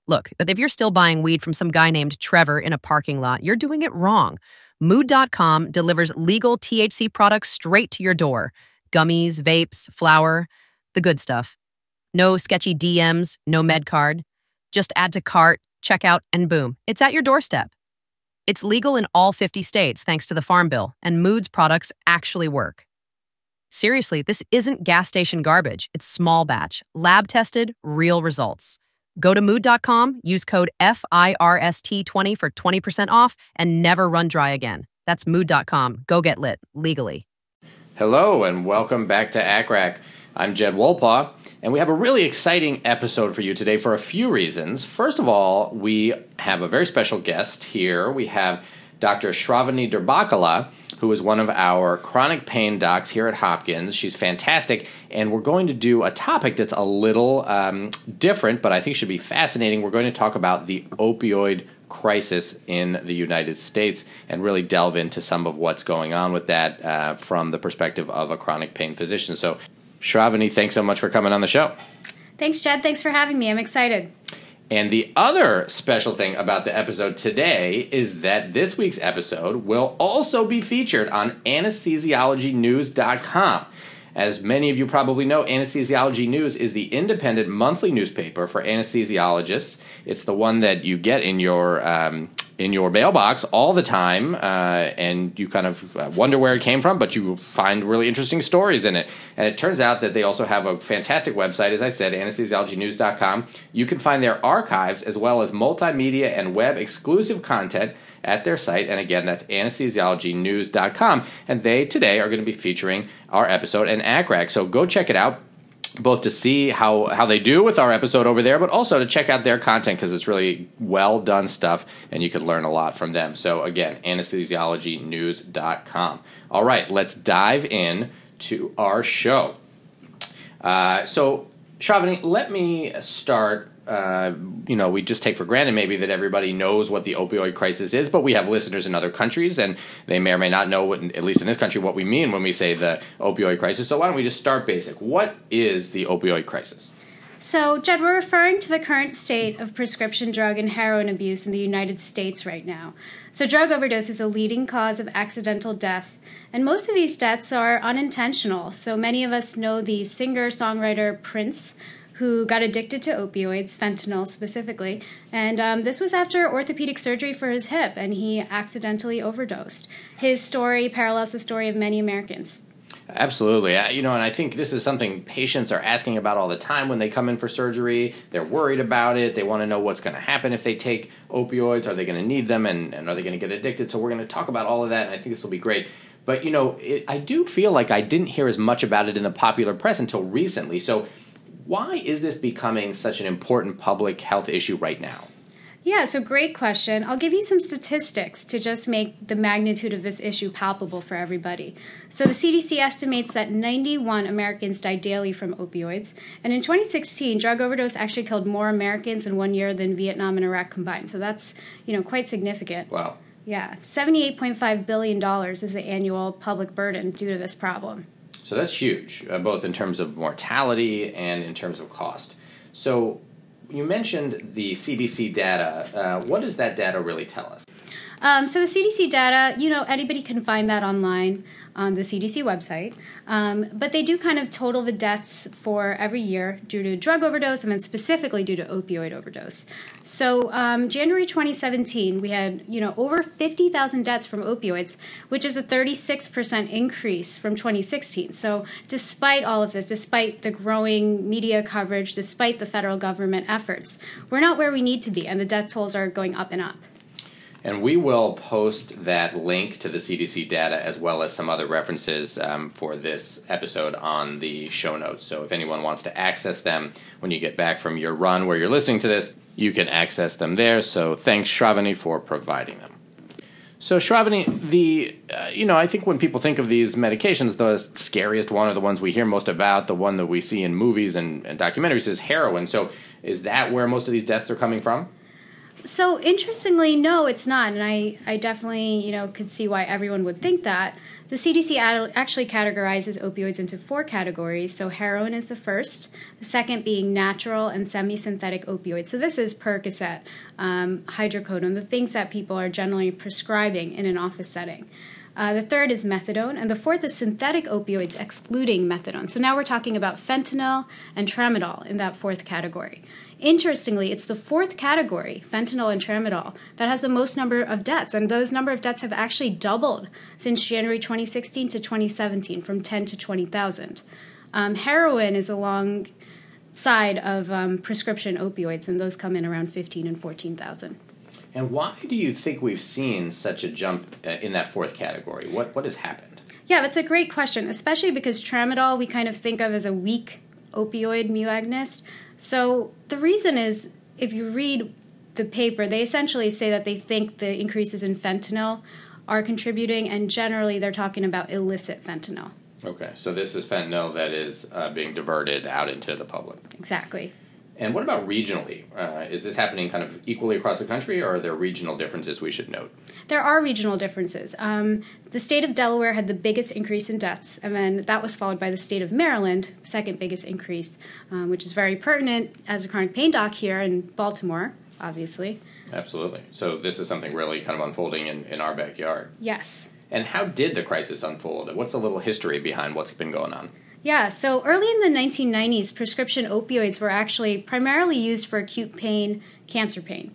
Look, if you're still buying weed from some guy named Trevor in a parking lot, you're doing it wrong. Mood.com delivers legal THC products straight to your door. Gummies, vapes, flour, the good stuff. No sketchy DMs, no med card. Just add to cart, check out, and boom, it's at your doorstep. It's legal in all 50 states thanks to the Farm Bill, and Mood's products actually work. Seriously, this isn't gas station garbage. It's small batch, lab tested, real results. Go to mood.com, use code FIRST20 for 20% off, and never run dry again. That's mood.com. Go get lit, legally. Hello, and welcome back to ACRAC. I'm Jed Wolpaw, and we have a really exciting episode for you today for a few reasons. First of all, we have a very special guest here. We have Dr. Shravani Dirbakala, who is one of our chronic pain docs here at Hopkins. She's fantastic, and we're going to do a topic that's a little different, but I think should be fascinating. We're going to talk about the opioid crisis in the United States and really delve into some of what's going on with that from the perspective of a chronic pain physician. So, Shravani, thanks so much for coming on the show. Thanks, Jed. Thanks for having me. I'm excited. And the other special thing about the episode today is that this week's episode will also be featured on anesthesiologynews.com. As many of you probably know, Anesthesiology News is the independent monthly newspaper for anesthesiologists. It's the one that you get in your mailbox all the time, and you kind of wonder where it came from, but you find really interesting stories in it. And it turns out that they also have a fantastic website, as I said, anesthesiologynews.com. You can find their archives as well as multimedia and web exclusive content at their site. And again, that's anesthesiologynews.com. And they today are going to be featuring our episode in ACRAC. So go check it out, both to see how they do with our episode over there, but also to check out their content because it's really well done stuff and you could learn a lot from them. So again, anesthesiologynews.com. All right, let's dive in to our show. So Shravani, let me start. We just take for granted maybe that everybody knows what the opioid crisis is, but we have listeners in other countries, and they may or may not know, at least in this country, what we mean when we say the opioid crisis. So why don't we just start basic? What is the opioid crisis? So, Jed, we're referring to the current state of prescription drug and heroin abuse in the United States right now. So drug overdose is a leading cause of accidental death, and most of these deaths are unintentional. So many of us know the singer-songwriter Prince, who got addicted to opioids, fentanyl specifically, and this was after orthopedic surgery for his hip, and he accidentally overdosed. His story parallels the story of many Americans. Absolutely. And I think this is something patients are asking about all the time when they come in for surgery. They're worried about it. They want to know what's going to happen if they take opioids. Are they going to need them, and are they going to get addicted? So we're going to talk about all of that, and I think this will be great. But, I do feel like I didn't hear as much about it in the popular press until recently. So why is this becoming such an important public health issue right now? Yeah, so great question. I'll give you some statistics to just make the magnitude of this issue palpable for everybody. So the CDC estimates that 91 Americans die daily from opioids. And in 2016, drug overdose actually killed more Americans in 1 year than Vietnam and Iraq combined. So that's, quite significant. Wow. Yeah, $78.5 billion is the annual public burden due to this problem. So that's huge, both in terms of mortality and in terms of cost. So you mentioned the CDC data. What does that data really tell us? So the CDC data, anybody can find that online on the CDC website. But they do kind of total the deaths for every year due to drug overdose and then specifically due to opioid overdose. So January 2017, we had, over 50,000 deaths from opioids, which is a 36% increase from 2016. So despite all of this, despite the growing media coverage, despite the federal government efforts, we're not where we need to be, and the death tolls are going up and up. And we will post that link to the CDC data as well as some other references for this episode on the show notes. So if anyone wants to access them when you get back from your run where you're listening to this, you can access them there. So thanks, Shravani, for providing them. So Shravani, I think when people think of these medications, the scariest one, or the ones we hear most about, the one that we see in movies and documentaries, is heroin. So is that where most of these deaths are coming from? So interestingly, no, it's not, and I definitely could see why everyone would think that. The CDC actually categorizes opioids into 4 categories. So heroin is the first, the second being natural and semi-synthetic opioids. So this is Percocet, hydrocodone, the things that people are generally prescribing in an office setting. The third is methadone, and the fourth is synthetic opioids excluding methadone. So now we're talking about fentanyl and tramadol in that fourth category. Interestingly, it's the fourth category, fentanyl and tramadol, that has the most number of deaths, and those number of deaths have actually doubled since January 2016 to 2017, from 10 to 20,000. Heroin is alongside of prescription opioids, and those come in around 15 and 14,000. And why do you think we've seen such a jump in that fourth category? What has happened? Yeah, that's a great question, especially because tramadol we kind of think of as a weak opioid mu agonist. So the reason is, if you read the paper, they essentially say that they think the increases in fentanyl are contributing, and generally they're talking about illicit fentanyl. Okay, so this is fentanyl that is being diverted out into the public. Exactly. And what about regionally? Is this happening kind of equally across the country, or are there regional differences we should note? There are regional differences. The state of Delaware had the biggest increase in deaths, and then that was followed by the state of Maryland, second biggest increase, which is very pertinent as a chronic pain doc here in Baltimore, obviously. Absolutely. So this is something really kind of unfolding in our backyard. Yes. And how did the crisis unfold? What's a little history behind what's been going on? Yeah, so early in the 1990s, prescription opioids were actually primarily used for acute pain, cancer pain.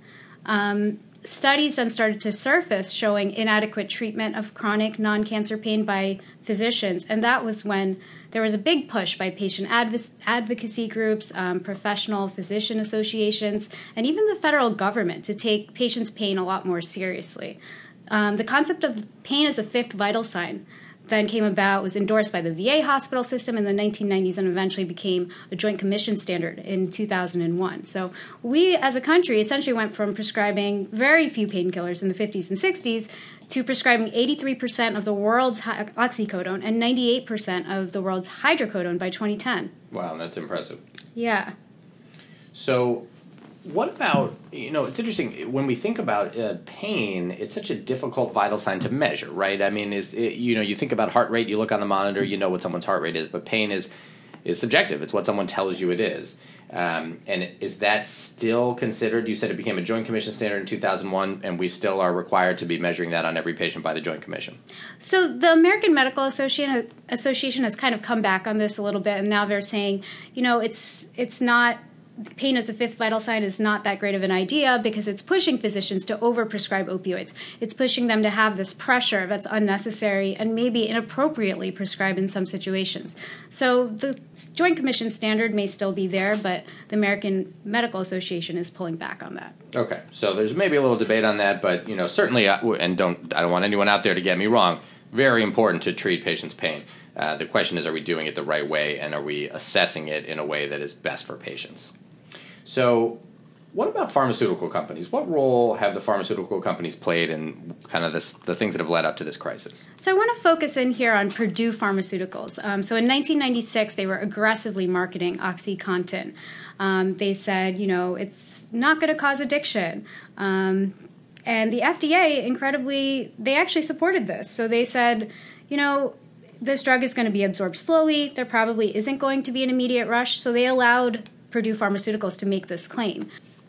Studies then started to surface showing inadequate treatment of chronic non-cancer pain by physicians, and that was when there was a big push by patient advocacy groups, professional physician associations, and even the federal government to take patients' pain a lot more seriously. The concept of pain as a fifth vital sign then came about, was endorsed by the VA hospital system in the 1990s, and eventually became a Joint Commission standard in 2001. So we, as a country, essentially went from prescribing very few painkillers in the 50s and 60s to prescribing 83% of the world's oxycodone and 98% of the world's hydrocodone by 2010. Wow, that's impressive. Yeah. So what about, it's interesting, when we think about pain, it's such a difficult vital sign to measure, right? I mean, you think about heart rate, you look on the monitor, you know what someone's heart rate is, but pain is subjective. It's what someone tells you it is. And is that still considered, you said it became a Joint Commission standard in 2001, and we still are required to be measuring that on every patient by the Joint Commission? So the American Medical Association has kind of come back on this a little bit, and now they're saying, it's not, pain as the fifth vital sign is not that great of an idea because it's pushing physicians to overprescribe opioids. It's pushing them to have this pressure that's unnecessary and maybe inappropriately prescribed in some situations. So the Joint Commission standard may still be there, but the American Medical Association is pulling back on that. Okay, so there's maybe a little debate on that, but certainly, and I don't want anyone out there to get me wrong, very important to treat patients' pain. The question is, are we doing it the right way, and are we assessing it in a way that is best for patients? So what about pharmaceutical companies? What role have the pharmaceutical companies played in kind of the things that have led up to this crisis? So I want to focus in here on Purdue Pharmaceuticals. So in 1996, they were aggressively marketing OxyContin. They said, it's not going to cause addiction. And the FDA, incredibly, they actually supported this. So they said, this drug is going to be absorbed slowly. There probably isn't going to be an immediate rush. So they allowed Purdue Pharmaceuticals to make this claim.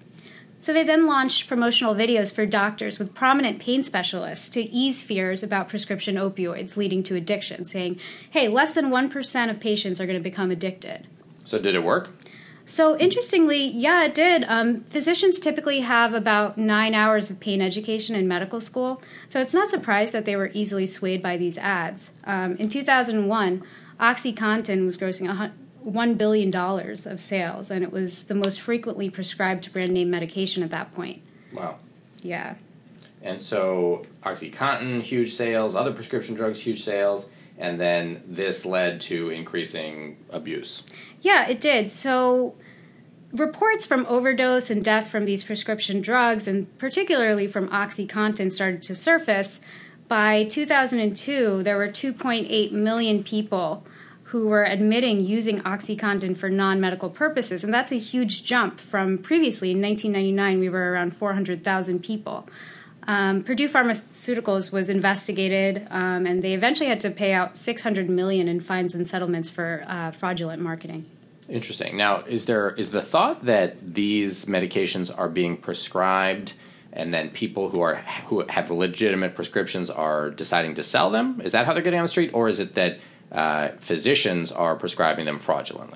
So they then launched promotional videos for doctors with prominent pain specialists to ease fears about prescription opioids leading to addiction, saying, hey, less than 1% of patients are going to become addicted. So did it work? So interestingly, yeah, it did. Physicians typically have about 9 hours of pain education in medical school, so it's not surprised that they were easily swayed by these ads. In 2001, OxyContin was grossing $1 billion of sales, and it was the most frequently prescribed brand name medication at that point. Wow. Yeah. And so OxyContin, huge sales, other prescription drugs, huge sales, and then this led to increasing abuse. Yeah, it did. So reports from overdose and death from these prescription drugs, and particularly from OxyContin, started to surface. By 2002, there were 2.8 million people who were admitting using OxyContin for non-medical purposes. And that's a huge jump from previously. In 1999, we were around 400,000 people. Purdue Pharmaceuticals was investigated, and they eventually had to pay out $600 million in fines and settlements for fraudulent marketing. Interesting. Now, is the thought that these medications are being prescribed and then people who have legitimate prescriptions are deciding to sell them? Is that how they're getting on the street, or is it that physicians are prescribing them fraudulently?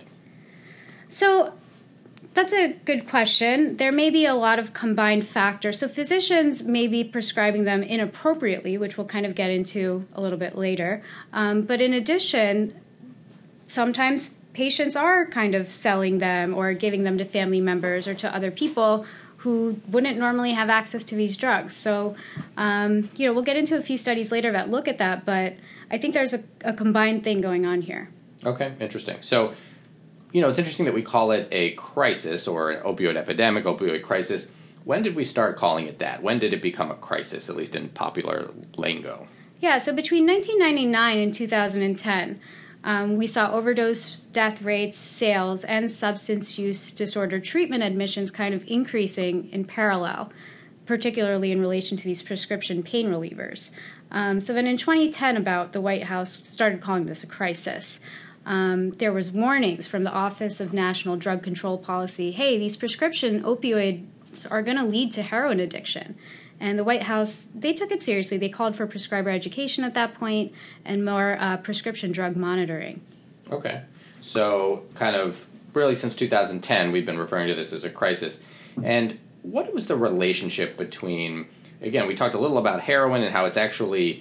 So that's a good question. There may be a lot of combined factors. So physicians may be prescribing them inappropriately, which we'll kind of get into a little bit later. But in addition, sometimes patients are kind of selling them or giving them to family members or to other people who wouldn't normally have access to these drugs. So, we'll get into a few studies later that look at that, but I think there's a combined thing going on here. Okay, interesting. So, it's interesting that we call it a crisis or an opioid epidemic, opioid crisis. When did we start calling it that? When did it become a crisis, at least in popular lingo? Yeah, so between 1999 and 2010, we saw overdose death rates, sales, and substance use disorder treatment admissions kind of increasing in parallel, particularly in relation to these prescription pain relievers. So then in 2010, the White House started calling this a crisis. There was warnings from the Office of National Drug Control Policy, hey, these prescription opioids are going to lead to heroin addiction. And the White House, they took it seriously. They called for prescriber education at that point and more prescription drug monitoring. Okay. So kind of really since 2010, we've been referring to this as a crisis. And what was the relationship between, again, we talked a little about heroin and how it's actually,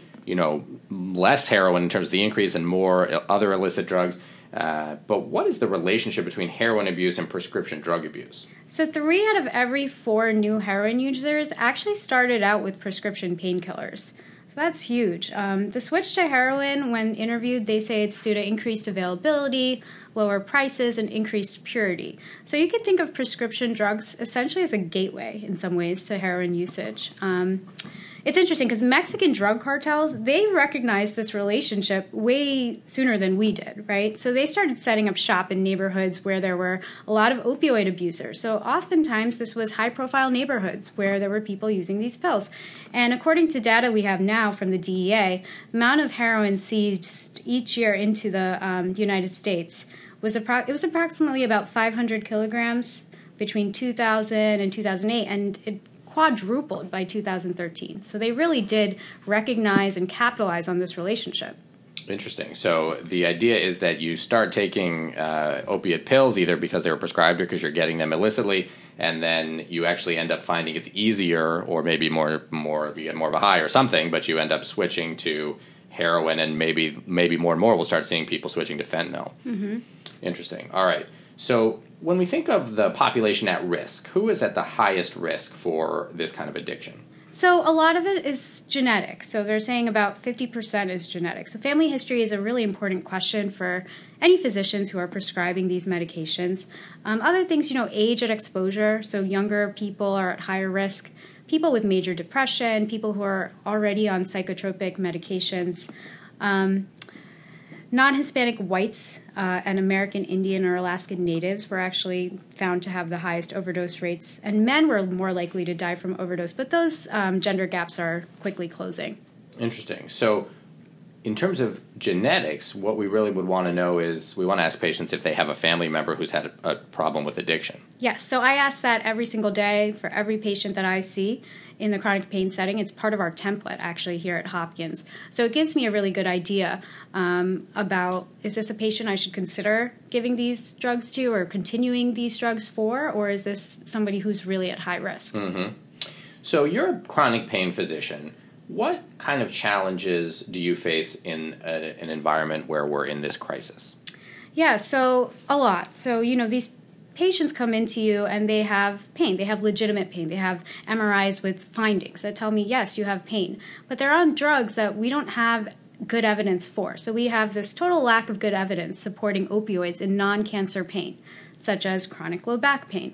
less heroin in terms of the increase and more other illicit drugs. But what is the relationship between heroin abuse and prescription drug abuse? So 3 out of every 4 new heroin users actually started out with prescription painkillers. So that's huge. The switch to heroin, when interviewed, they say it's due to increased availability, lower prices, and increased purity. So you could think of prescription drugs essentially as a gateway in some ways to heroin usage. It's interesting because Mexican drug cartels, they recognized this relationship way sooner than we did, right? So they started setting up shop in neighborhoods where there were a lot of opioid abusers. So oftentimes this was high-profile neighborhoods where there were people using these pills. And according to data we have now from the DEA, the amount of heroin seized each year into the United States was approximately about 500 kilograms between 2000 and 2008, and it quadrupled by 2013. So they really did recognize and capitalize on this relationship. Interesting. So the idea is that you start taking opiate pills either because they were prescribed or because you're getting them illicitly, and then you actually end up finding it's easier, or maybe more you get more of a high or something, but you end up switching to heroin, and maybe more and more we'll start seeing people switching to fentanyl. Mm-hmm. Interesting. All right. So when we think of the population at risk, who is at the highest risk for this kind of addiction? So a lot of it is genetic. So they're saying about 50% is genetic. So family history is a really important question for any physicians who are prescribing these medications. Other things, age at exposure. So younger people are at higher risk. People with major depression, people who are already on psychotropic medications. Non-Hispanic whites and American Indian or Alaskan Natives were actually found to have the highest overdose rates, and men were more likely to die from overdose, but those gender gaps are quickly closing. Interesting. So in terms of genetics, what we really would want to know is we want to ask patients if they have a family member who's had a problem with addiction. Yes, so I ask that every single day for every patient that I see in the chronic pain setting. It's part of our template, actually, here at Hopkins. So it gives me a really good idea about, is this a patient I should consider giving these drugs to or continuing these drugs for, or is this somebody who's really at high risk? Mm-hmm. So you're a chronic pain physician. What kind of challenges do you face in an environment where we're in this crisis? Yeah, so a lot. So, these patients come into you and they have pain. They have legitimate pain. They have MRIs with findings that tell me, yes, you have pain. But they're on drugs that we don't have good evidence for. So we have this total lack of good evidence supporting opioids in non-cancer pain, such as chronic low back pain.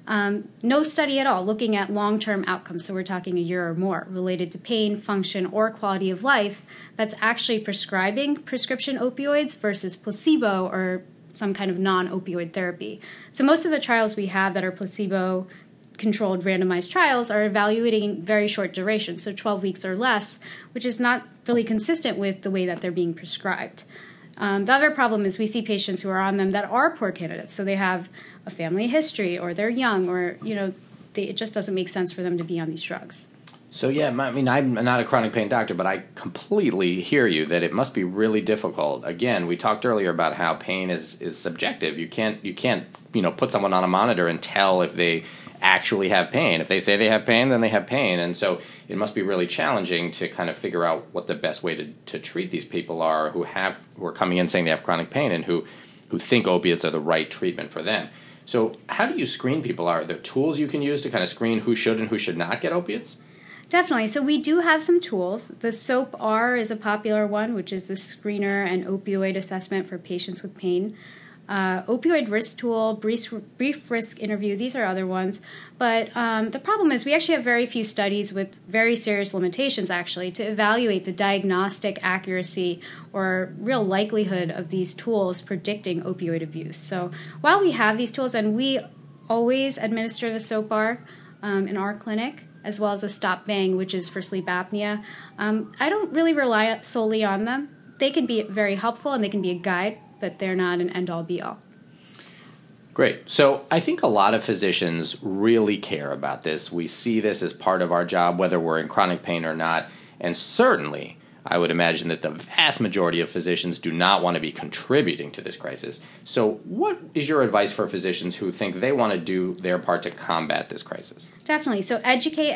No study at all looking at long-term outcomes, so we're talking a year or more, related to pain, function, or quality of life that's actually prescribing prescription opioids versus placebo or some kind of non-opioid therapy. So most of the trials we have that are placebo-controlled randomized trials are evaluating very short duration, so 12 weeks or less, which is not really consistent with the way that they're being prescribed. The other problem is we see patients who are on them that are poor candidates. So they have a family history, or they're young, or it just doesn't make sense for them to be on these drugs. So yeah, I mean, I'm not a chronic pain doctor, but I completely hear you that it must be really difficult. Again, we talked earlier about how pain is subjective. You can't put someone on a monitor and tell if they actually have pain. If they say they have pain, then they have pain. And so it must be really challenging to kind of figure out what the best way to treat these people are who are coming in saying they have chronic pain and who think opiates are the right treatment for them. So how do you screen people? Are there tools you can use to kind of screen who should and who should not get opiates? Definitely. So we do have some tools. The SOAP-R is a popular one, which is the screener and opioid assessment for patients with pain. Opioid risk tool, brief risk interview, these are other ones. But the problem is we actually have very few studies with very serious limitations, actually, to evaluate the diagnostic accuracy or real likelihood of these tools predicting opioid abuse. So while we have these tools, and we always administer the SOAP-R in our clinic, as well as the Stop-Bang, which is for sleep apnea, I don't really rely solely on them. They can be very helpful and they can be a guide, but they're not an end-all, be-all. Great. So I think a lot of physicians really care about this. We see this as part of our job, whether we're in chronic pain or not. And certainly, I would imagine that the vast majority of physicians do not want to be contributing to this crisis. So what is your advice for physicians who think they want to do their part to combat this crisis? Definitely. So educate.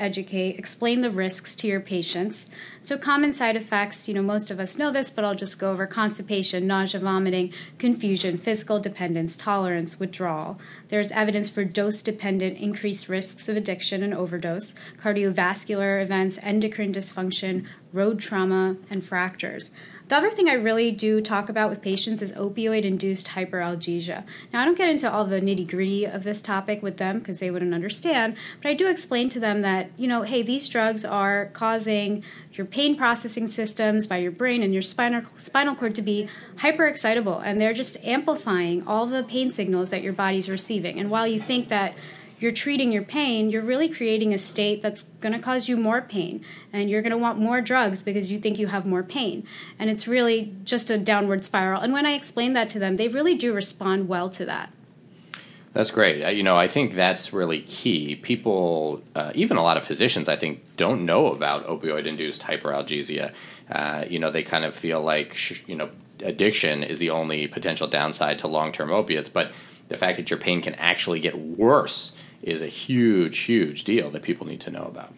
Explain the risks to your patients. So common side effects, most of us know this, but I'll just go over constipation, nausea, vomiting, confusion, physical dependence, tolerance, withdrawal. There's evidence for dose-dependent increased risks of addiction and overdose, cardiovascular events, endocrine dysfunction, road trauma, and fractures. The other thing I really do talk about with patients is opioid-induced hyperalgesia. Now, I don't get into all the nitty-gritty of this topic with them because they wouldn't understand, but I do explain to them that, hey, these drugs are causing your pain processing systems by your brain and your spinal cord to be hyperexcitable, and they're just amplifying all the pain signals that your body's receiving. And while you think that you're treating your pain, you're really creating a state that's going to cause you more pain. And you're going to want more drugs because you think you have more pain. And it's really just a downward spiral. And when I explain that to them, they really do respond well to that. That's great. I think that's really key. People, even a lot of physicians, I think, don't know about opioid-induced hyperalgesia. They kind of feel like, addiction is the only potential downside to long-term opiates. But the fact that your pain can actually get worse is a huge, huge deal that people need to know about.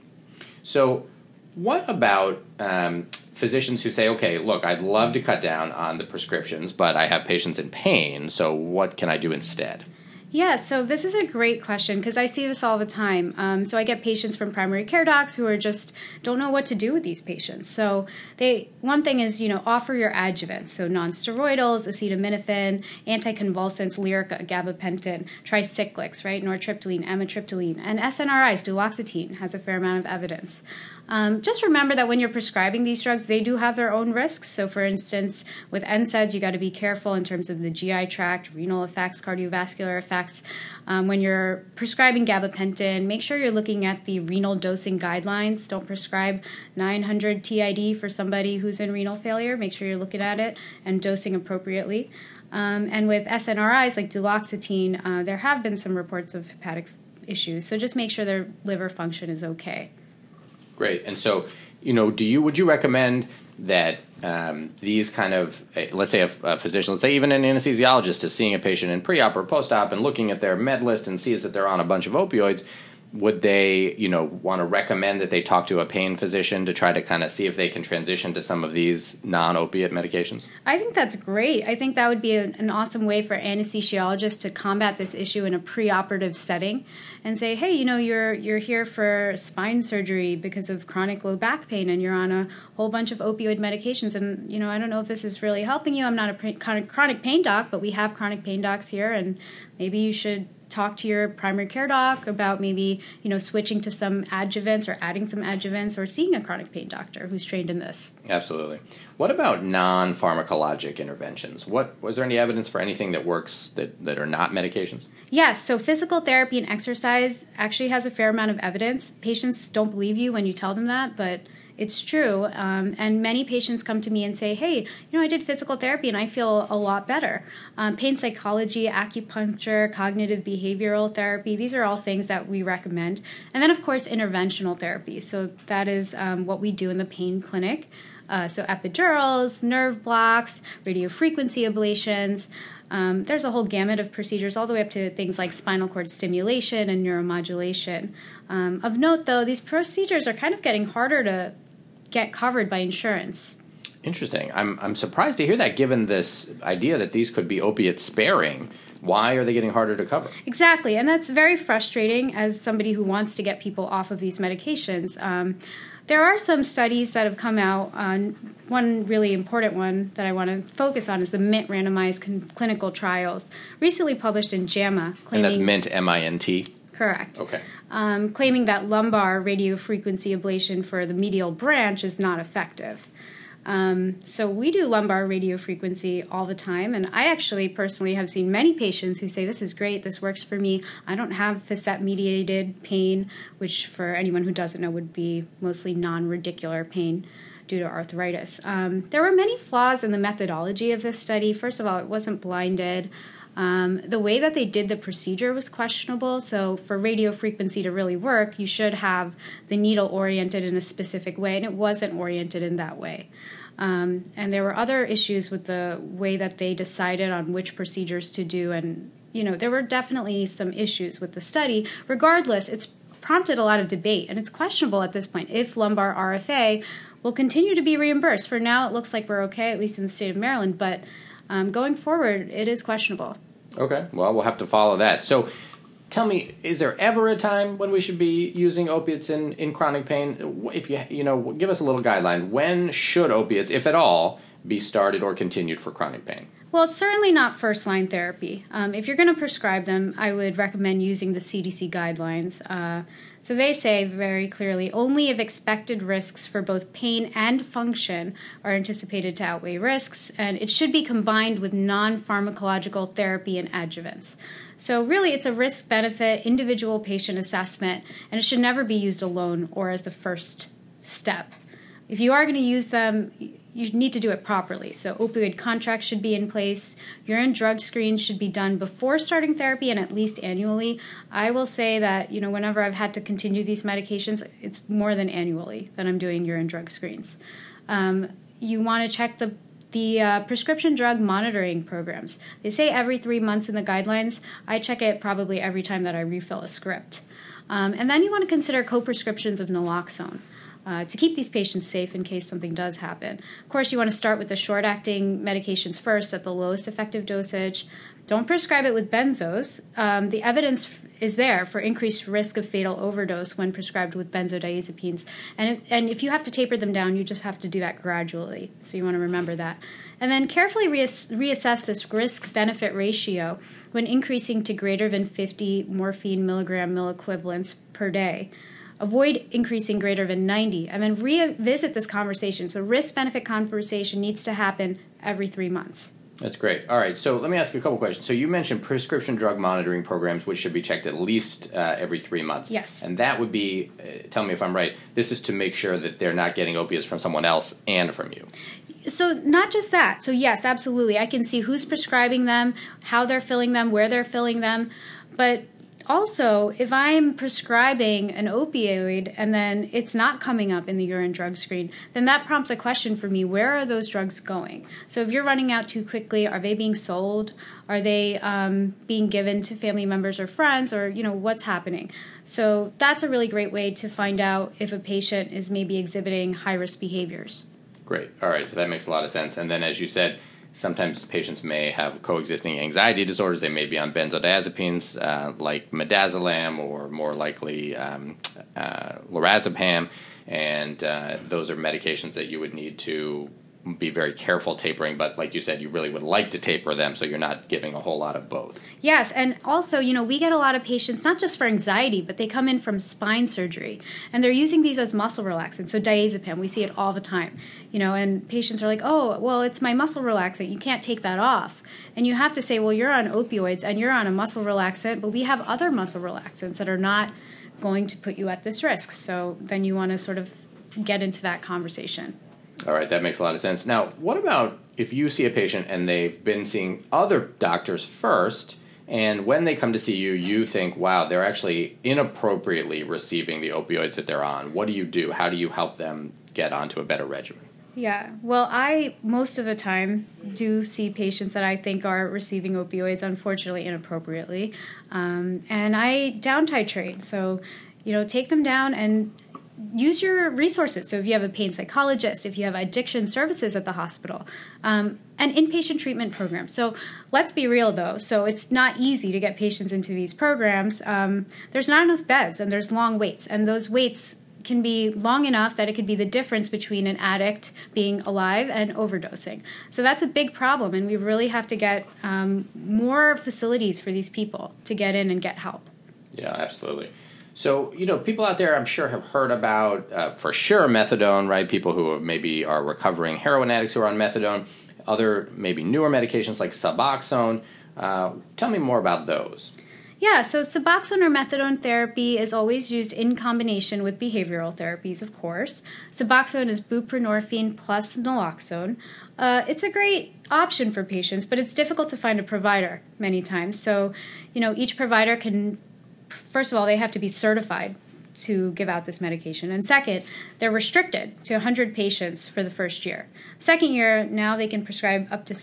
So what about physicians who say, okay, look, I'd love to cut down on the prescriptions, but I have patients in pain, so what can I do instead? Yeah, so this is a great question because I see this all the time. So I get patients from primary care docs who are just don't know what to do with these patients. So one thing is, offer your adjuvants. So nonsteroidals, acetaminophen, anticonvulsants, Lyrica, gabapentin, tricyclics, right, nortriptyline, amitriptyline, and SNRIs, duloxetine has a fair amount of evidence. Just remember that when you're prescribing these drugs, they do have their own risks. So, for instance, with NSAIDs, you got to be careful in terms of the GI tract, renal effects, cardiovascular effects. When you're prescribing gabapentin, make sure you're looking at the renal dosing guidelines. Don't prescribe 900 TID for somebody who's in renal failure. Make sure you're looking at it and dosing appropriately. And with SNRIs like duloxetine, there have been some reports of hepatic issues. So just make sure their liver function is okay. Great. And so, would you recommend that these kind of, let's say a physician, let's say even an anesthesiologist is seeing a patient in pre-op or post-op and looking at their med list and sees that they're on a bunch of opioids, would they, want to recommend that they talk to a pain physician to try to kind of see if they can transition to some of these non-opiate medications? I think that's great. I think that would be an awesome way for anesthesiologists to combat this issue in a preoperative setting and say, hey, you're here for spine surgery because of chronic low back pain and you're on a whole bunch of opioid medications. And, I don't know if this is really helping you. I'm not a chronic pain doc, but we have chronic pain docs here and maybe you should talk to your primary care doc about maybe, switching to some adjuvants or adding some adjuvants or seeing a chronic pain doctor who's trained in this. Absolutely. What about non-pharmacologic interventions? Was there any evidence for anything that works that are not medications? Yes, so physical therapy and exercise actually has a fair amount of evidence. Patients don't believe you when you tell them that, but it's true. And many patients come to me and say, hey, I did physical therapy and I feel a lot better. Pain psychology, acupuncture, cognitive behavioral therapy, these are all things that we recommend. And then, of course, interventional therapy. So that is what we do in the pain clinic. So epidurals, nerve blocks, radiofrequency ablations. There's a whole gamut of procedures all the way up to things like spinal cord stimulation and neuromodulation. Of note, though, these procedures are kind of getting harder to get covered by insurance. Interesting. I'm surprised to hear that, given this idea that these could be opiate sparing. Why are they getting harder to cover? Exactly, and that's very frustrating as somebody who wants to get people off of these medications. There are some studies that have come out. One really important one that I want to focus on is the MINT randomized clinical trials, recently published in JAMA. And that's MINT, M-I-N-T? Correct. Okay. Claiming that lumbar radiofrequency ablation for the medial branch is not effective. So we do lumbar radiofrequency all the time, and I actually personally have seen many patients who say, this is great, this works for me. I don't have facet-mediated pain, which for anyone who doesn't know would be mostly non-radicular pain due to arthritis. There were many flaws in the methodology of this study. First of all, it wasn't blinded. The way that they did the procedure was questionable. So for radiofrequency to really work, you should have the needle oriented in a specific way, and it wasn't oriented in that way. And there were other issues with the way that they decided on which procedures to do, and there were definitely some issues with the study. Regardless, it's prompted a lot of debate, and it's questionable at this point if lumbar RFA will continue to be reimbursed. For now, it looks like we're okay, at least in the state of Maryland, but going forward, it is questionable. Okay, well, we'll have to follow that. So tell me, is there ever a time when we should be using opiates in chronic pain? If give us a little guideline. When should opiates, if at all, be started or continued for chronic pain? Well, it's certainly not first-line therapy. If you're going to prescribe them, I would recommend using the CDC guidelines. So they say very clearly, only if expected risks for both pain and function are anticipated to outweigh risks, and it should be combined with non-pharmacological therapy and adjuvants. So really, it's a risk-benefit individual patient assessment, and it should never be used alone or as the first step. If you are going to use them, you need to do it properly. So opioid contracts should be in place. Urine drug screens should be done before starting therapy and at least annually. I will say that, whenever I've had to continue these medications, it's more than annually that I'm doing urine drug screens. You want to check the prescription drug monitoring programs. They say every 3 months in the guidelines. I check it probably every time that I refill a script. And then you want to consider co-prescriptions of naloxone. To keep these patients safe in case something does happen. Of course, you want to start with the short-acting medications first at the lowest effective dosage. Don't prescribe it with benzos. The evidence is there for increased risk of fatal overdose when prescribed with benzodiazepines. And if you have to taper them down, you just have to do that gradually. So you want to remember that. And then carefully reassess this risk-benefit ratio when increasing to greater than 50 morphine milligram milliequivalents per day. Avoid increasing greater than 90, and then revisit this conversation. So risk-benefit conversation needs to happen every 3 months. That's great. All right, so let me ask you a couple questions. So you mentioned prescription drug monitoring programs, which should be checked at least every 3 months. Yes. And that would be, tell me if I'm right, this is to make sure that they're not getting opiates from someone else and from you. So not just that. So yes, absolutely. I can see who's prescribing them, how they're filling them, where they're filling them, but also, if I'm prescribing an opioid and then it's not coming up in the urine drug screen, then that prompts a question for me, where are those drugs going? So if you're running out too quickly, are they being sold? Are they being given to family members or friends, or what's happening? So that's a really great way to find out if a patient is maybe exhibiting high-risk behaviors. Great. All right, so that makes a lot of sense. And then as you said, sometimes patients may have coexisting anxiety disorders. They may be on benzodiazepines like midazolam or more likely lorazepam, and those are medications that you would need to be very careful tapering, but like you said, you really would like to taper them so you're not giving a whole lot of both. Yes, and also, we get a lot of patients, not just for anxiety, but they come in from spine surgery, and they're using these as muscle relaxants, so diazepam, we see it all the time, and patients are like, oh, well, it's my muscle relaxant, you can't take that off. And you have to say, well, you're on opioids, and you're on a muscle relaxant, but we have other muscle relaxants that are not going to put you at this risk. So then you want to sort of get into that conversation. All right, that makes a lot of sense. Now, what about if you see a patient and they've been seeing other doctors first, and when they come to see you, you think, wow, they're actually inappropriately receiving the opioids that they're on. What do you do? How do you help them get onto a better regimen? Yeah, well, I, most of the time, do see patients that I think are receiving opioids, unfortunately, inappropriately. And I down titrate. So, take them down and use your resources. So if you have a pain psychologist, if you have addiction services at the hospital, an inpatient treatment program. So let's be real, though. So it's not easy to get patients into these programs. There's not enough beds, and there's long waits. And those waits can be long enough that it could be the difference between an addict being alive and overdosing. So that's a big problem, and we really have to get more facilities for these people to get in and get help. Yeah, absolutely. So, people out there, I'm sure, have heard about, for sure, methadone, right? People who maybe are recovering heroin addicts who are on methadone, other maybe newer medications like Suboxone. Tell me more about those. Yeah, so Suboxone or methadone therapy is always used in combination with behavioral therapies, of course. Suboxone is buprenorphine plus naloxone. It's a great option for patients, but it's difficult to find a provider many times. So, each provider can... First of all, they have to be certified to give out this medication. And second, they're restricted to 100 patients for the first year. Second year, now they can prescribe up to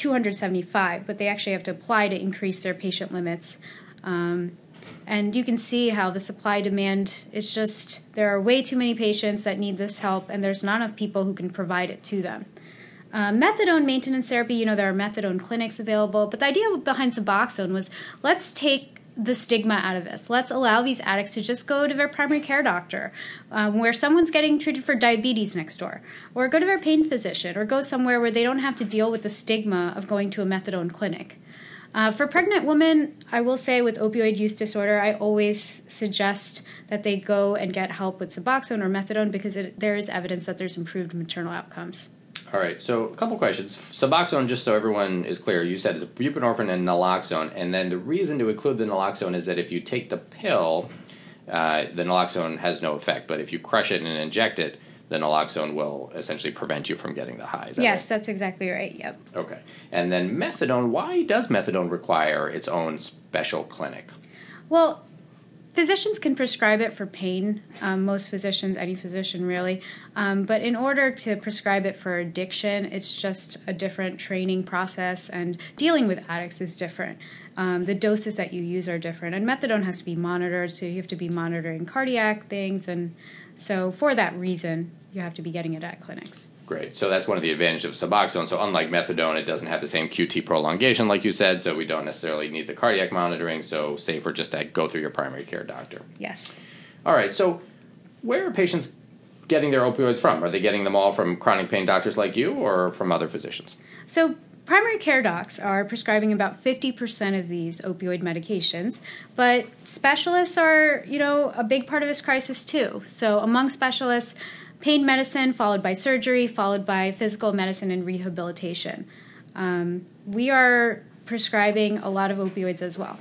275, but they actually have to apply to increase their patient limits. And you can see how the supply-demand is just, there are way too many patients that need this help, and there's not enough people who can provide it to them. Methadone maintenance therapy, there are methadone clinics available, but the idea behind Suboxone was, let's take the stigma out of this. Let's allow these addicts to just go to their primary care doctor, where someone's getting treated for diabetes next door, or go to their pain physician, or go somewhere where they don't have to deal with the stigma of going to a methadone clinic. For pregnant women, I will say with opioid use disorder, I always suggest that they go and get help with Suboxone or methadone because there is evidence that there's improved maternal outcomes. All right, so a couple questions. Suboxone, just so everyone is clear, you said it's buprenorphine and naloxone, and then the reason to include the naloxone is that if you take the pill, the naloxone has no effect, but if you crush it and inject it, the naloxone will essentially prevent you from getting the high. Yes, right? That's exactly right, yep. Okay, and then methadone, why does methadone require its own special clinic? Well, physicians can prescribe it for pain, most physicians, any physician really, but in order to prescribe it for addiction, it's just a different training process, and dealing with addicts is different. The doses that you use are different, and methadone has to be monitored, so you have to be monitoring cardiac things, and so for that reason, you have to be getting it at clinics. Great. So that's one of the advantages of Suboxone. So unlike methadone, it doesn't have the same QT prolongation like you said, so we don't necessarily need the cardiac monitoring, so safer just to go through your primary care doctor. Yes. All right. So where are patients getting their opioids from? Are they getting them all from chronic pain doctors like you or from other physicians? So primary care docs are prescribing about 50% of these opioid medications, but specialists are, a big part of this crisis too. So among specialists, pain medicine, followed by surgery, followed by physical medicine and rehabilitation. We are prescribing a lot of opioids as well.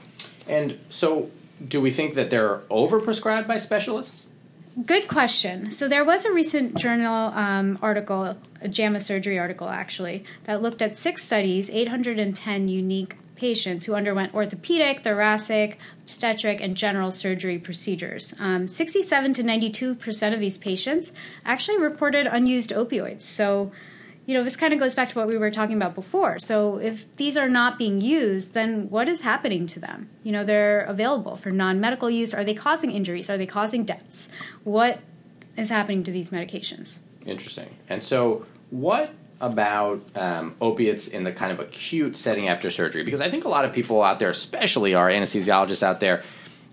And so do we think that they're overprescribed by specialists? Good question. So there was a recent journal article, a JAMA Surgery article actually, that looked at 6 studies, 810 unique patients who underwent orthopedic, thoracic, obstetric, and general surgery procedures. 67 to 92% of these patients actually reported unused opioids. So, this kind of goes back to what we were talking about before. So if these are not being used, then what is happening to them? They're available for non-medical use. Are they causing injuries? Are they causing deaths? What is happening to these medications? Interesting. And so what about opiates in the kind of acute setting after surgery? Because I think a lot of people out there, especially our anesthesiologists out there,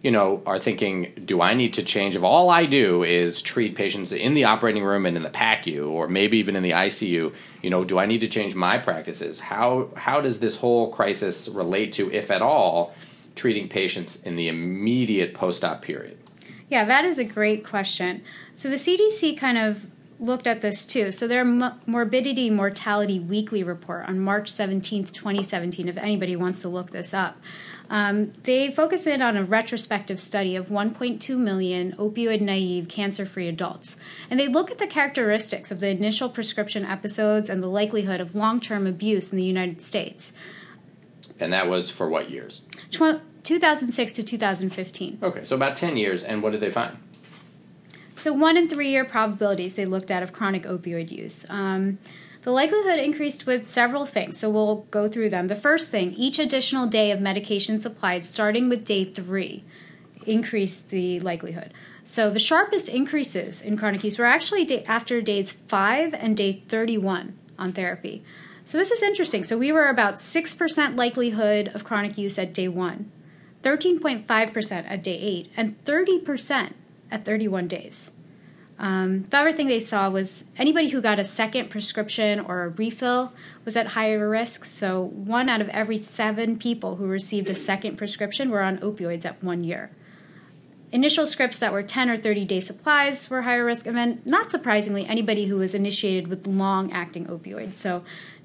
are thinking, do I need to change? If all I do is treat patients in the operating room and in the PACU, or maybe even in the ICU, do I need to change my practices? How does this whole crisis relate to, if at all, treating patients in the immediate post-op period? Yeah, that is a great question. So the CDC kind of looked at this too. So their morbidity mortality weekly report on March 17th, 2017, if anybody wants to look this up, they focused in on a retrospective study of 1.2 million opioid-naive, cancer-free adults. And they look at the characteristics of the initial prescription episodes and the likelihood of long-term abuse in the United States. And that was for what years? 2006 to 2015. Okay, so about 10 years. And what did they find? So 1 in 3 year probabilities they looked at of chronic opioid use. The likelihood increased with several things, so we'll go through them. The first thing, each additional day of medication supplied starting with day 3 increased the likelihood. So the sharpest increases in chronic use were actually after days 5 and day 31 on therapy. So this is interesting. So we were about 6% likelihood of chronic use at day 1, 13.5% at day 8, and 30% at 31 days. The other thing they saw was anybody who got a second prescription or a refill was at higher risk. So 1 out of every 7 people who received a second prescription were on opioids at 1 year. Initial scripts that were 10 or 30-day supplies were higher risk, and then, not surprisingly, anybody who was initiated with long-acting opioids. So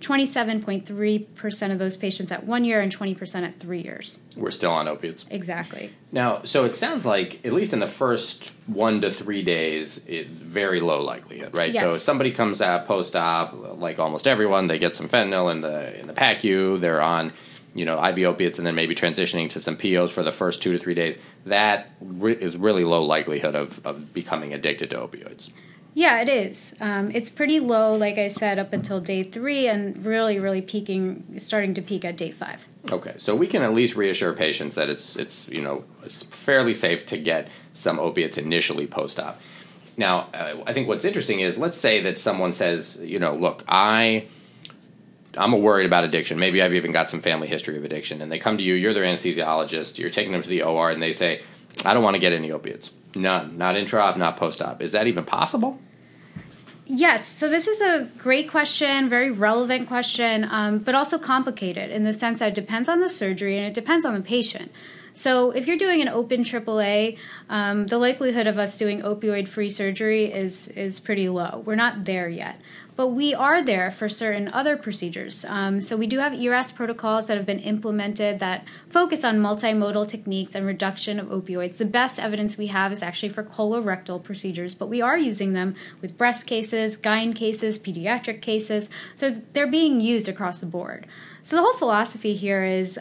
27.3% of those patients at 1 year and 20% at 3 years. We're still on opiates. Exactly. Now, so it sounds like, at least in the first 1 to 3 days, it's very low likelihood, right? Yes. So if somebody comes out post-op, like almost everyone, they get some fentanyl in the PACU, they're on IV opiates, and then maybe transitioning to some POs for the first 2 to 3 days. That is really low likelihood of becoming addicted to opioids. Yeah, it is. It's pretty low, like I said, up until day 3, and really starting to peak at day 5. Okay, so we can at least reassure patients that it's fairly safe to get some opiates initially post-op. Now, I think what's interesting is, let's say that someone says, look, I'm worried about addiction. Maybe I've even got some family history of addiction. And they come to you, you're their anesthesiologist, you're taking them to the OR, and they say, I don't want to get any opiates. None. Not intra-op, not post-op. Is that even possible? Yes. So this is a great question, very relevant question, but also complicated in the sense that it depends on the surgery and it depends on the patient. So if you're doing an open AAA, the likelihood of us doing opioid-free surgery is pretty low. We're not there yet. But we are there for certain other procedures. So we do have ERAS protocols that have been implemented that focus on multimodal techniques and reduction of opioids. The best evidence we have is actually for colorectal procedures, but we are using them with breast cases, gyne cases, pediatric cases. So they're being used across the board. So the whole philosophy here is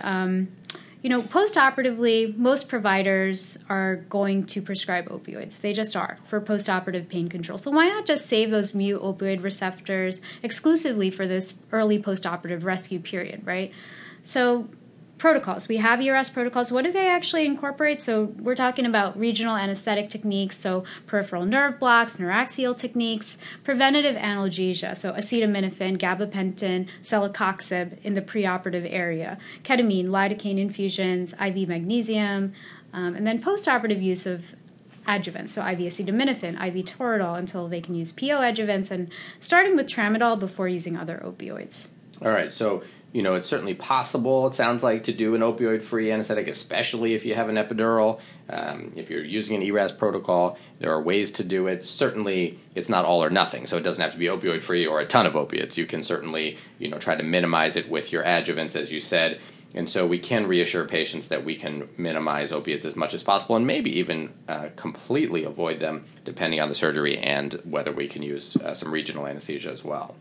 post-operatively, most providers are going to prescribe opioids. They just are for post-operative pain control. So why not just save those mu opioid receptors exclusively for this early post-operative rescue period, right? So protocols. We have ERS protocols. What do they actually incorporate? So we're talking about regional anesthetic techniques, so peripheral nerve blocks, neuraxial techniques, preventative analgesia, so acetaminophen, gabapentin, celecoxib in the preoperative area, ketamine, lidocaine infusions, IV magnesium, and then postoperative use of adjuvants, so IV acetaminophen, IV Toradol, until they can use PO adjuvants, and starting with tramadol before using other opioids. All right, so it's certainly possible, it sounds like, to do an opioid-free anesthetic, especially if you have an epidural. If you're using an ERAS protocol, there are ways to do it. Certainly, it's not all or nothing, so it doesn't have to be opioid-free or a ton of opiates. You can certainly, try to minimize it with your adjuvants, as you said. And so we can reassure patients that we can minimize opiates as much as possible and maybe even completely avoid them, depending on the surgery and whether we can use some regional anesthesia as well.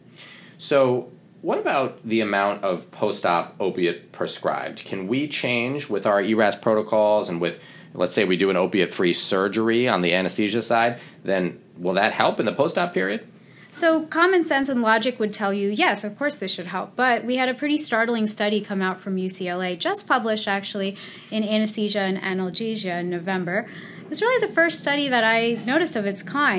So what about the amount of post-op opiate prescribed? Can we change with our ERAS protocols and with, let's say we do an opiate-free surgery on the anesthesia side, then will that help in the post-op period? So common sense and logic would tell you, yes, of course this should help. But we had a pretty startling study come out from UCLA, just published actually in Anesthesia and Analgesia in November. It was really the first study that I noticed of its kind.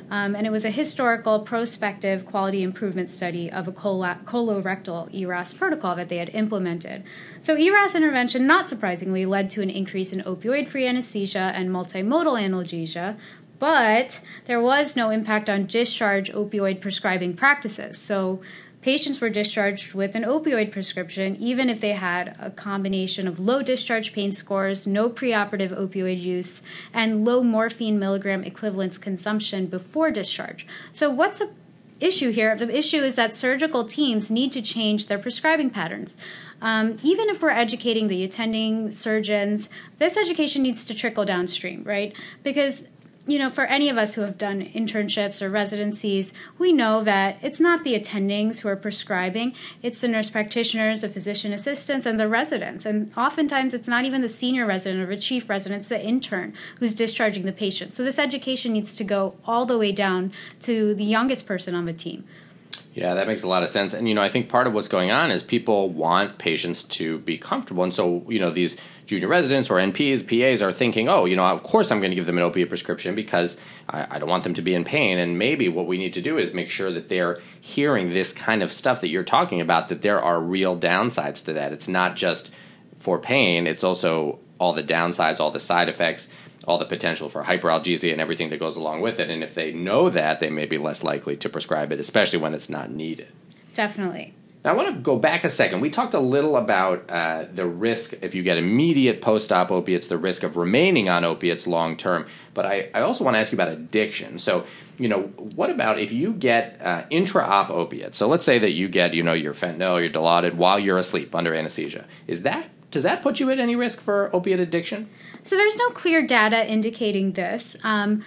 And it was a historical prospective quality improvement study of a colorectal ERAS protocol that they had implemented. So ERAS intervention, not surprisingly, led to an increase in opioid-free anesthesia and multimodal analgesia, but there was no impact on discharge opioid prescribing practices. So patients were discharged with an opioid prescription even if they had a combination of low discharge pain scores, no preoperative opioid use, and low morphine milligram equivalence consumption before discharge. So what's the issue here? The issue is that surgical teams need to change their prescribing patterns. Even if we're educating the attending surgeons, this education needs to trickle downstream, right? Because for any of us who have done internships or residencies, we know that it's not the attendings who are prescribing, it's the nurse practitioners, the physician assistants, and the residents. And oftentimes it's not even the senior resident or the chief resident, it's the intern who's discharging the patient. So this education needs to go all the way down to the youngest person on the team. Yeah, that makes a lot of sense. And, I think part of what's going on is people want patients to be comfortable. And so, these junior residents or NPs, PAs are thinking, of course I'm going to give them an opiate prescription because I don't want them to be in pain. And maybe what we need to do is make sure that they're hearing this kind of stuff that you're talking about, that there are real downsides to that. It's not just for pain. It's also all the downsides, all the side effects, all the potential for hyperalgesia and everything that goes along with it. And if they know that, they may be less likely to prescribe it, especially when it's not needed. Definitely. Now, I want to go back a second. We talked a little about the risk, if you get immediate post-op opiates, the risk of remaining on opiates long term. But I also want to ask you about addiction. So, what about if you get intra-op opiates? So let's say that you get, your fentanyl, your Dilaudid while you're asleep under anesthesia. Does that put you at any risk for opiate addiction? So there's no clear data indicating this.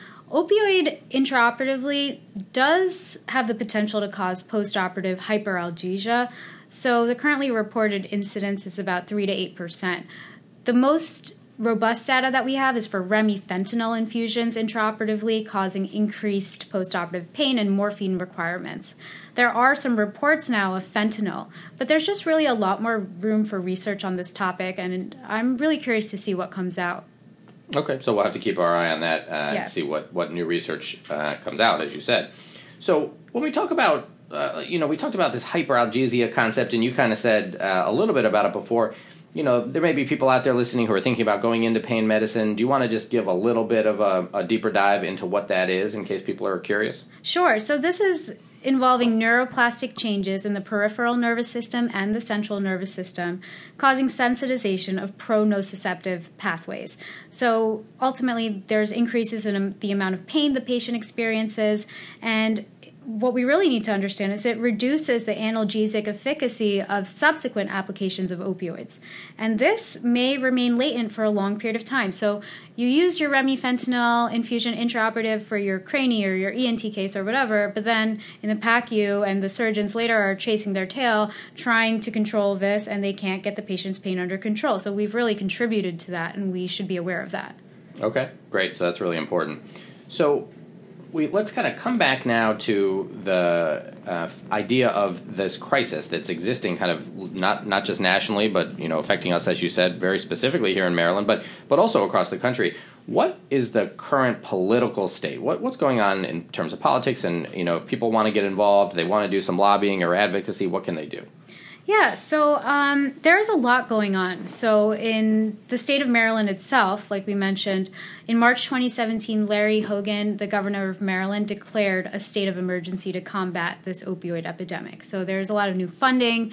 Opioid intraoperatively does have the potential to cause postoperative hyperalgesia. So the currently reported incidence is about 3 to 8%. The most robust data that we have is for remifentanil infusions intraoperatively, causing increased postoperative pain and morphine requirements. There are some reports now of fentanyl, but there's just really a lot more room for research on this topic, and I'm really curious to see what comes out. Okay, so we'll have to keep our eye on that and see what new research comes out, as you said. So when we talk about, we talked about this hyperalgesia concept, and you kind of said a little bit about it before. There may be people out there listening who are thinking about going into pain medicine. Do you want to just give a little bit of a deeper dive into what that is in case people are curious? Sure. So this is involving neuroplastic changes in the peripheral nervous system and the central nervous system, causing sensitization of pro-nociceptive pathways. So ultimately, there's increases in the amount of pain the patient experiences, and what we really need to understand is it reduces the analgesic efficacy of subsequent applications of opioids. And this may remain latent for a long period of time. So you use your remifentanil infusion intraoperative for your crani or your ENT case or whatever, but then in the PACU and the surgeons later are chasing their tail trying to control this, and they can't get the patient's pain under control. So we've really contributed to that, and we should be aware of that. Okay, great. So that's really important. So let's kind of come back now to the idea of this crisis that's existing kind of not just nationally, but, affecting us, as you said, very specifically here in Maryland, but also across the country. What is the current political state? What's going on in terms of politics? And, if people want to get involved, they want to do some lobbying or advocacy, what can they do? Yeah, so there's a lot going on. So in the state of Maryland itself, like we mentioned, in March 2017, Larry Hogan, the governor of Maryland, declared a state of emergency to combat this opioid epidemic. So there's a lot of new funding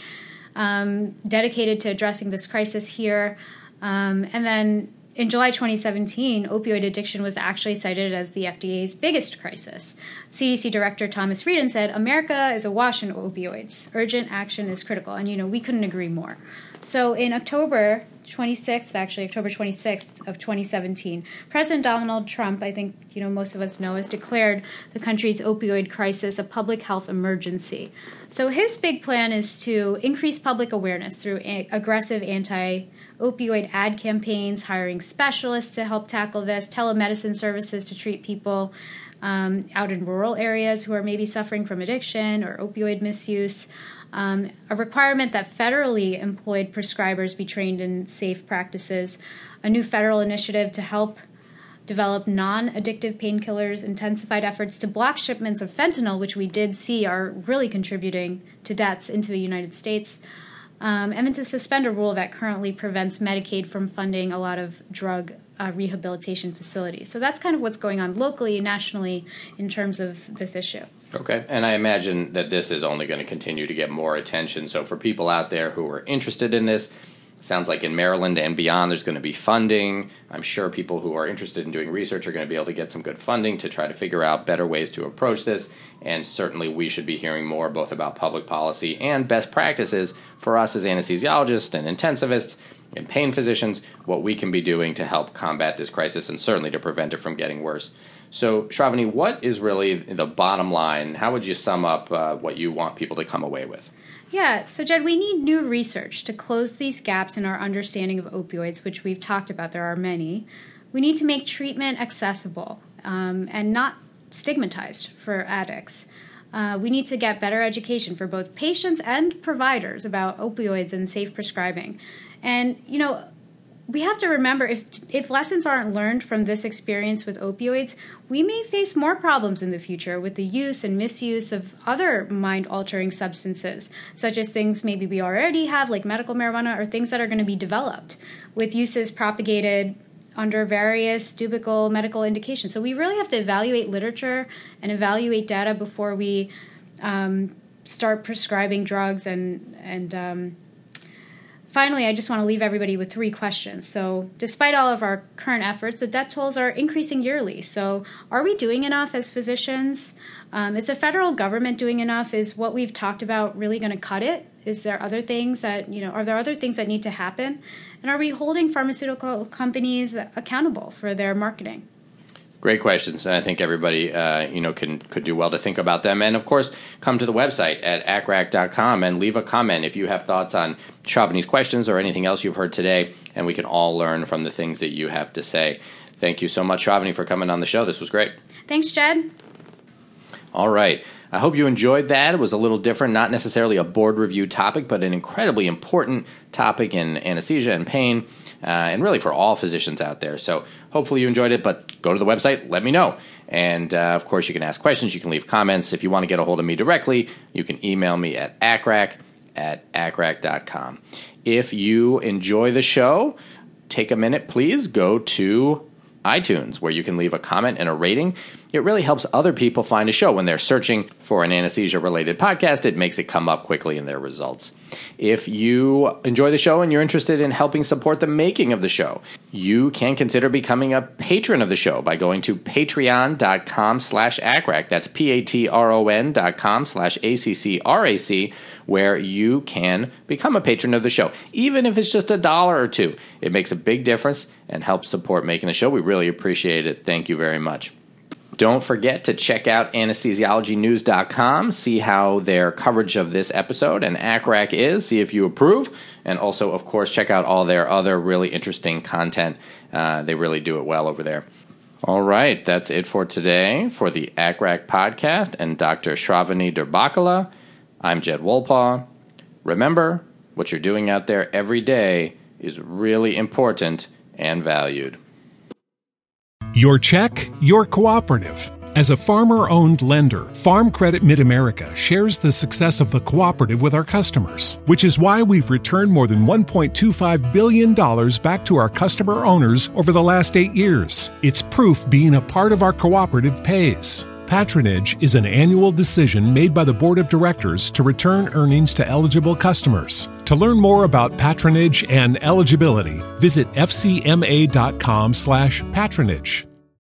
dedicated to addressing this crisis here. And then in July 2017, opioid addiction was actually cited as the FDA's biggest crisis. CDC Director Thomas Frieden said, "America is awash in opioids. Urgent action is critical." And, we couldn't agree more. So in October 26th of 2017, President Donald Trump, I think, most of us know, has declared the country's opioid crisis a public health emergency. So his big plan is to increase public awareness through aggressive anti-opioid ad campaigns, hiring specialists to help tackle this, telemedicine services to treat people out in rural areas who are maybe suffering from addiction or opioid misuse, a requirement that federally employed prescribers be trained in safe practices, a new federal initiative to help developed non-addictive painkillers, intensified efforts to block shipments of fentanyl, which we did see are really contributing to deaths into the United States, and then to suspend a rule that currently prevents Medicaid from funding a lot of drug rehabilitation facilities. So that's kind of what's going on locally and nationally in terms of this issue. Okay, and I imagine that this is only going to continue to get more attention. So for people out there who are interested in this, it sounds like in Maryland and beyond there's going to be funding. I'm sure people who are interested in doing research are going to be able to get some good funding to try to figure out better ways to approach this. And certainly we should be hearing more both about public policy and best practices for us as anesthesiologists and intensivists and pain physicians, what we can be doing to help combat this crisis and certainly to prevent it from getting worse. So, Shravani, what is really the bottom line? How would you sum up what you want people to come away with? Yeah, so Jed, we need new research to close these gaps in our understanding of opioids, which we've talked about. There are many. We need to make treatment accessible and not stigmatized for addicts. We need to get better education for both patients and providers about opioids and safe prescribing. And, you know, we have to remember if lessons aren't learned from this experience with opioids, we may face more problems in the future with the use and misuse of other mind-altering substances, such as things maybe we already have, like medical marijuana, or things that are going to be developed with uses propagated under various dubical medical indications. So we really have to evaluate literature and evaluate data before we start prescribing drugs. And finally, I just want to leave everybody with 3 questions. So despite all of our current efforts, the death tolls are increasing yearly. So are we doing enough as physicians? Is the federal government doing enough? Is what we've talked about really going to cut it? Is there other things that, are there other things that need to happen? And are we holding pharmaceutical companies accountable for their marketing? Great questions, and I think everybody, could do well to think about them. And, of course, come to the website at acrac.com and leave a comment if you have thoughts on Shravani's questions or anything else you've heard today, and we can all learn from the things that you have to say. Thank you so much, Shravani, for coming on the show. This was great. Thanks, Jed. All right. I hope you enjoyed that. It was a little different, not necessarily a board review topic, but an incredibly important topic in anesthesia and pain, and really for all physicians out there. So hopefully you enjoyed it, but go to the website, let me know. And, of course, you can ask questions, you can leave comments. If you want to get a hold of me directly, you can email me at acrac@acrac.com. If you enjoy the show, take a minute, please go to iTunes, where you can leave a comment and a rating. It really helps other people find a show. When they're searching for an anesthesia-related podcast, it makes it come up quickly in their results. If you enjoy the show and you're interested in helping support the making of the show, you can consider becoming a patron of the show by going to patreon.com/ACRAC. That's patron.com/ACCRAC, where you can become a patron of the show. Even if it's just $1 or $2, it makes a big difference and helps support making the show. We really appreciate it. Thank you very much. Don't forget to check out anesthesiologynews.com, see how their coverage of this episode and ACRAC is, see if you approve, and also, of course, check out all their other really interesting content. They really do it well over there. All right, that's it for today for the ACRAC podcast and Dr. Shravani Dirbakala. I'm Jed Wolpaw. Remember, what you're doing out there every day is really important and valued. Your check, your cooperative. As a farmer-owned lender, Farm Credit Mid-America shares the success of the cooperative with our customers, which is why we've returned more than $1.25 billion back to our customer owners over the last 8 years. It's proof being a part of our cooperative pays. Patronage is an annual decision made by the Board of Directors to return earnings to eligible customers. To learn more about patronage and eligibility, visit fcma.com/patronage.